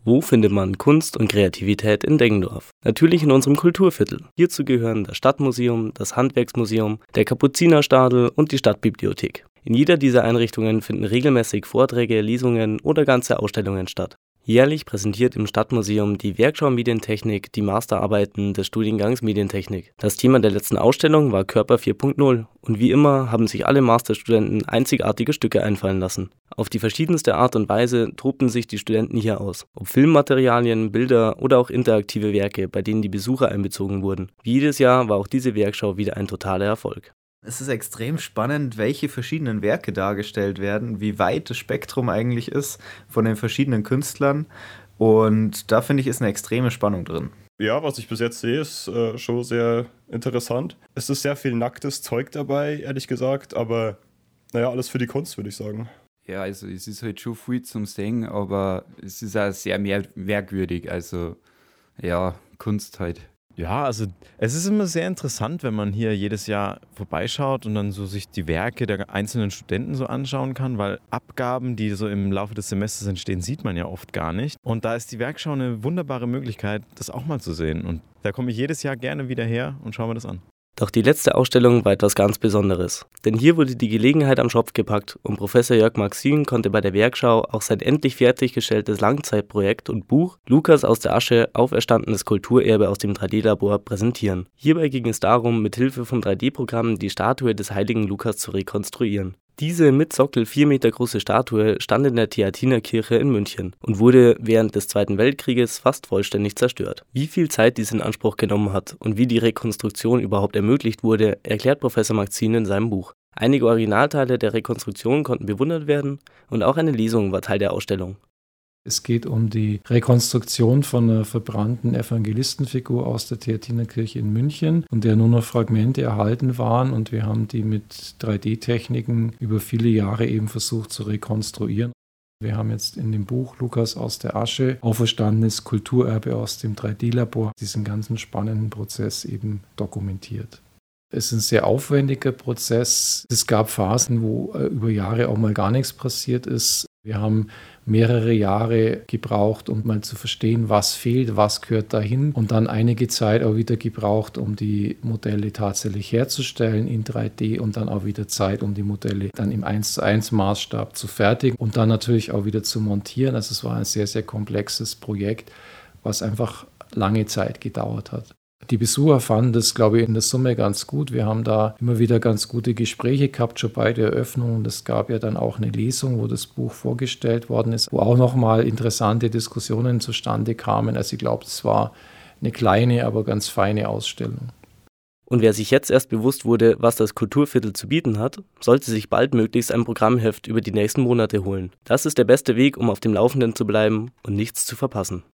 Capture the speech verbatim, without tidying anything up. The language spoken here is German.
Wo findet man Kunst und Kreativität in Deggendorf? Natürlich in unserem Kulturviertel. Hierzu gehören das Stadtmuseum, das Handwerksmuseum, der Kapuzinerstadel und die Stadtbibliothek. In jeder dieser Einrichtungen finden regelmäßig Vorträge, Lesungen oder ganze Ausstellungen statt. Jährlich präsentiert im Stadtmuseum die Werkschau Medientechnik die Masterarbeiten des Studiengangs Medientechnik. Das Thema der letzten Ausstellung war Körper vier Punkt null und wie immer haben sich alle Masterstudenten einzigartige Stücke einfallen lassen. Auf die verschiedenste Art und Weise tobten sich die Studenten hier aus. Ob Filmmaterialien, Bilder oder auch interaktive Werke, bei denen die Besucher einbezogen wurden. Wie jedes Jahr war auch diese Werkschau wieder ein totaler Erfolg. Es ist extrem spannend, welche verschiedenen Werke dargestellt werden, wie weit das Spektrum eigentlich ist von den verschiedenen Künstlern. Und da finde ich, ist eine extreme Spannung drin. Ja, was ich bis jetzt sehe, ist äh, schon sehr interessant. Es ist sehr viel nacktes Zeug dabei, ehrlich gesagt, aber naja, alles für die Kunst, würde ich sagen. Ja, also es ist halt schon viel zum Sehen, aber es ist auch sehr mehr merkwürdig, also ja, Kunst halt. Ja, also es ist immer sehr interessant, wenn man hier jedes Jahr vorbeischaut und dann so sich die Werke der einzelnen Studenten so anschauen kann, weil Abgaben, die so im Laufe des Semesters entstehen, sieht man ja oft gar nicht. Und da ist die Werkschau eine wunderbare Möglichkeit, das auch mal zu sehen. Und da komme ich jedes Jahr gerne wieder her und schaue mir das an. Doch die letzte Ausstellung war etwas ganz Besonderes. Denn hier wurde die Gelegenheit am Schopf gepackt und Professor Jörg Maxin konnte bei der Werkschau auch sein endlich fertiggestelltes Langzeitprojekt und Buch Lukas aus der Asche – Auferstandenes Kulturerbe aus dem drei D-Labor präsentieren. Hierbei ging es darum, mit Hilfe von drei D-Programmen die Statue des heiligen Lukas zu rekonstruieren. Diese mit Sockel vier Meter große Statue stand in der Theatinerkirche in München und wurde während des Zweiten Weltkrieges fast vollständig zerstört. Wie viel Zeit dies in Anspruch genommen hat und wie die Rekonstruktion überhaupt ermöglicht wurde, erklärt Professor Maxin in seinem Buch. Einige Originalteile der Rekonstruktion konnten bewundert werden und auch eine Lesung war Teil der Ausstellung. Es geht um die Rekonstruktion von einer verbrannten Evangelistenfigur aus der Theatinerkirche in München, von der nur noch Fragmente erhalten waren, und wir haben die mit drei D-Techniken über viele Jahre eben versucht zu rekonstruieren. Wir haben jetzt in dem Buch Lukas aus der Asche – Auferstandenes Kulturerbe aus dem drei D-Labor diesen ganzen spannenden Prozess eben dokumentiert. Es ist ein sehr aufwendiger Prozess. Es gab Phasen, wo über Jahre auch mal gar nichts passiert ist. Wir haben mehrere Jahre gebraucht, um mal zu verstehen, was fehlt, was gehört dahin, und dann einige Zeit auch wieder gebraucht, um die Modelle tatsächlich herzustellen in drei D, und dann auch wieder Zeit, um die Modelle dann im eins zu eins Maßstab zu fertigen und dann natürlich auch wieder zu montieren. Also es war ein sehr, sehr komplexes Projekt, was einfach lange Zeit gedauert hat. Die Besucher fanden das, glaube ich, in der Summe ganz gut. Wir haben da immer wieder ganz gute Gespräche gehabt, schon bei der Eröffnung. Und es gab ja dann auch eine Lesung, wo das Buch vorgestellt worden ist, wo auch nochmal interessante Diskussionen zustande kamen. Also ich glaube, es war eine kleine, aber ganz feine Ausstellung. Und wer sich jetzt erst bewusst wurde, was das Kulturviertel zu bieten hat, sollte sich baldmöglichst ein Programmheft über die nächsten Monate holen. Das ist der beste Weg, um auf dem Laufenden zu bleiben und nichts zu verpassen.